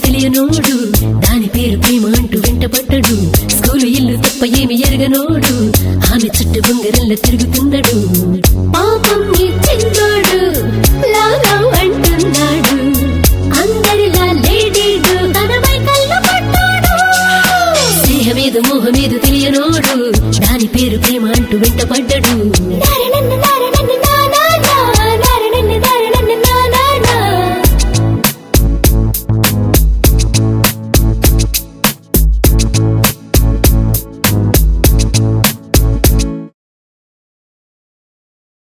తెలియనోడు దాని పేరు ప్రేమ అంటూ వెంటపడ్డడు స్కూలు ఇల్లు తప్ప ఏమి ఎరగనోడు ఆమె చుట్టూ బొంగరంలో తిరుగుతున్నాడు పాపం